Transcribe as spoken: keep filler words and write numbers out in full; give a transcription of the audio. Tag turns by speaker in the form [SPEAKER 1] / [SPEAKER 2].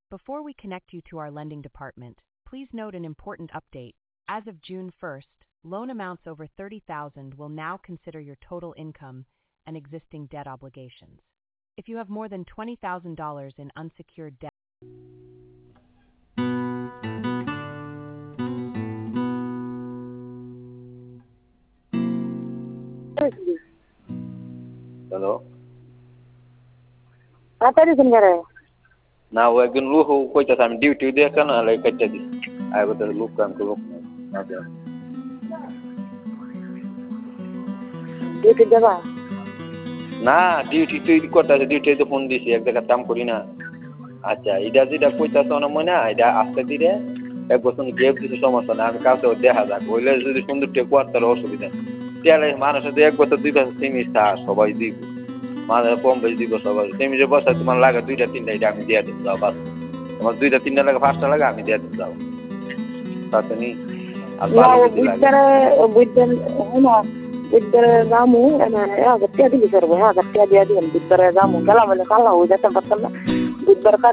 [SPEAKER 1] Before we connect you to our lending department, please note an important update. As of June first, loan amounts over thirty thousand dollars will now consider your total income and existing debt obligations. If you have more than twenty thousand dollars in unsecured debt,
[SPEAKER 2] hello,
[SPEAKER 3] তাড়াতাড়ি phone করে।
[SPEAKER 2] না ও একজন লোক কইতাছে আমি duty দিয়ে কেন আলাই কাটটা দিই আর বলতে লোক কাম তো লোক নাই না দেন
[SPEAKER 3] ডিউটি যাবা?
[SPEAKER 2] না ডিউটি তুই করতেছে ডিউটি তো ফোন দিছি এক জায়গায় কাম করি না। আচ্ছা এটা যেটা কইতাছ না মনে এটা আস্তে ধীরে এক বছর গেপ দিতে সমস্যা না আমি কাউকে দেখা যাক হইলে যদি সুন্দর টেক তাহলে অসুবিধা তাহলে মানুষের এক বছর দুই বছর তিন স্টার সবাই দিব মানুষ কম বেশি দিব সবাই তুমি যে বছর তোমার লাগে দুইটা তিনটা এটা আমি দিয়ে দিতে যাও বাস তোমার দুইটা তিনটা লাগে পাঁচটা লাগে আমি দিয়ে দিতে যাও তাতে নি আর
[SPEAKER 3] না ও বুঝতারে বুঝতেন না বুঝতারে রামু এনে আগতে দিবি করবে আগতে দিয়ে দিন বুঝতারে রামু গেলা বলে কালা হয়ে যেতে পারতাম না বুঝতারে